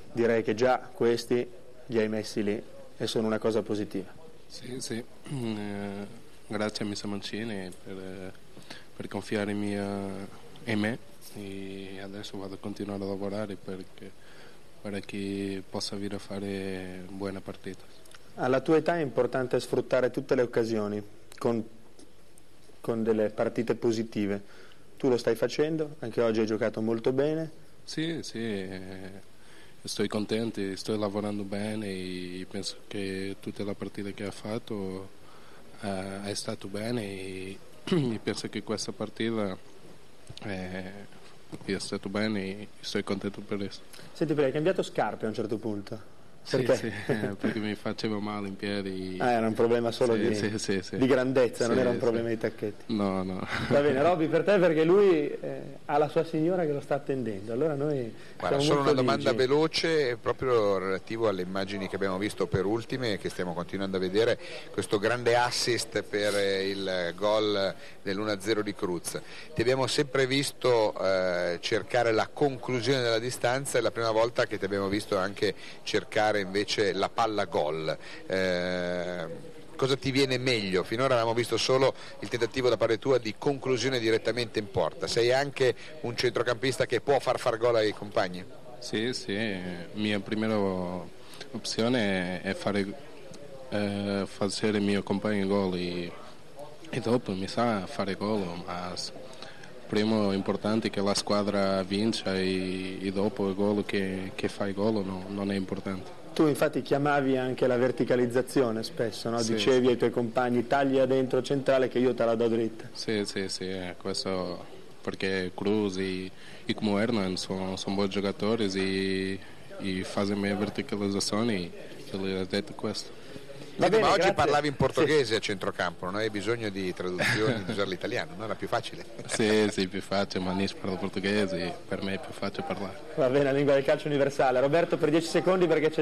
direi che già questi li hai messi lì e sono una cosa positiva. Sì. Grazie a Mr. Mancini per confiare in me, e adesso vado a continuare a lavorare perché possa venire a fare buone partite. Alla tua età è importante sfruttare tutte le occasioni con delle partite positive. Tu lo stai facendo, anche oggi hai giocato molto bene. Sì, sto contento, sto lavorando bene e penso che tutte le partite che ha fatto è stato bene e penso che questa partita è stato bene e sto contento per questo. Senti, hai cambiato scarpe a un certo punto? Perché? Sì, perché mi faceva male in piedi. Era un problema solo di grandezza, non era un problema di tacchetti. No. Va bene, Robby, per te, perché lui ha la sua signora che lo sta attendendo. Allora noi Guarda, solo una domanda veloce proprio relativo alle immagini che abbiamo visto per ultime e che stiamo continuando a vedere, questo grande assist per il gol dell'1-0 di Cruz. Ti abbiamo sempre visto cercare la conclusione della distanza, è la prima volta che ti abbiamo visto anche cercare invece la palla gol. Cosa ti viene meglio? Finora avevamo visto solo il tentativo da parte tua di conclusione direttamente in porta. Sei anche un centrocampista che può far gol ai compagni? Sì, mia prima opzione è fare il mio compagno gol e dopo mi sa fare gol, ma primo importante è che la squadra vinca e dopo il gol che fai gol non è importante. Tu infatti chiamavi anche la verticalizzazione spesso, no? Sì, Dicevi ai tuoi compagni taglia dentro centrale che io te la do dritta. Sì, questo perché Cruz e come Hernan sono buoni giocatori e fanno mia verticalizzazione e gli ho detto questo. Ma oggi parlavi in portoghese a centrocampo, non avevi bisogno di traduzioni, di usare l'italiano, non era più facile? Sì, più facile, ma Nis parla portoghese, per me è più facile parlare. Va bene, la lingua del calcio universale. Roberto, per 10 secondi perché c'è